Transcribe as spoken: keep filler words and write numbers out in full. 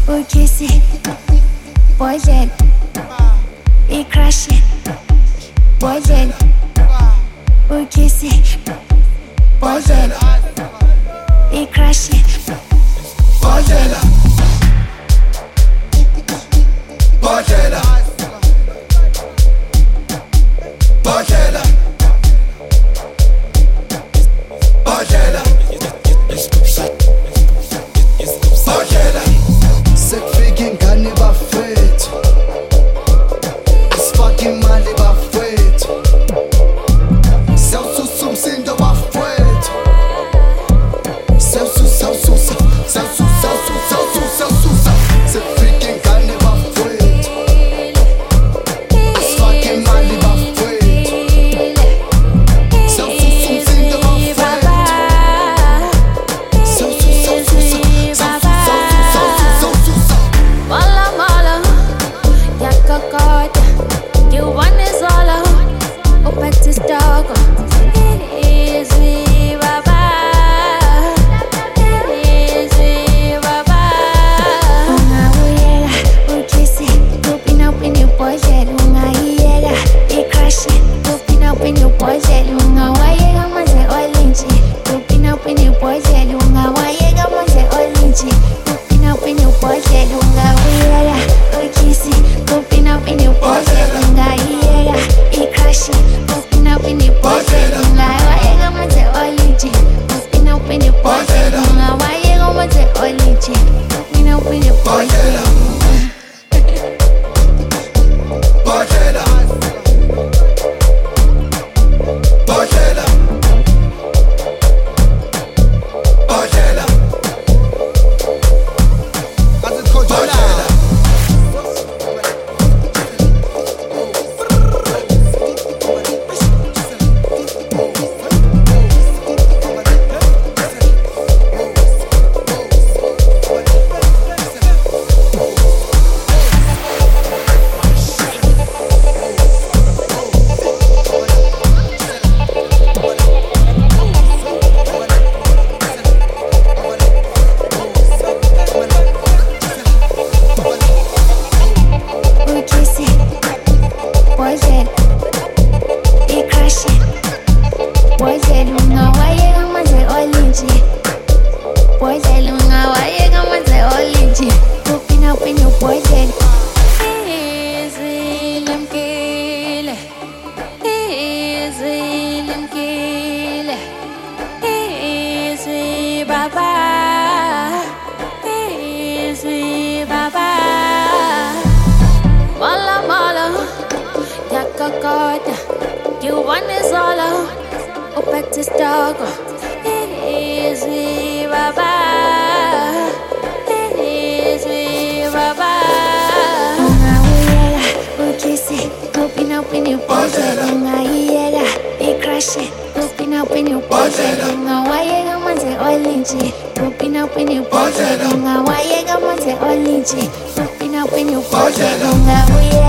ukisi bodlela ikrashi bodlela ukisi bodlela ikrashi bodlela bodlela bodlela bodlela bodlela sekufika ingane bafethu sifake imali bafethu siyawususa umsindo bafethu siyawususa siyawususa siyawususa siyawususa sekufika ingane bafethu sifake imali bafethu siyawususa umsindo bafethu siyawususa siyawususa Mala mala, yakakota, you want is all out, upati stock, is we baba, is we baba. Unga uyega, ukisi, upina upini pojel, unga iyega, ikrashi, upina upini pojel, unga wayega maze olinchi, upina upini pojel, unga wayega maze olinchi, upina upini pojel, unga uyega, ukisi, upina upini pojel, unga iyega, ikrashi, upina upini pojel, unga wayega maze olinchi, upina upini pojel, unga wayega maze olinchi, upina upini pojel. bodlela bodlela bodlela bodlela Ukisi, bodlela, ikrashi, bodlela, unga wayega maze olinchi, bodlela, unga wayega maze olinchi, upina upina bodlela. Izilumkile, izilumkile, izwi baba, izwi baba. Mala mala, yakakota, you want is all out, upati stock, is we baba, is we baba. Unga uyega, ukisi, upina upini pojel, unga iyega, ikrashi, upina upini pojel, unga wayega maze olinchi, upina upini pojel, unga wayega maze olinchi, upina upini pojel, unga uyega.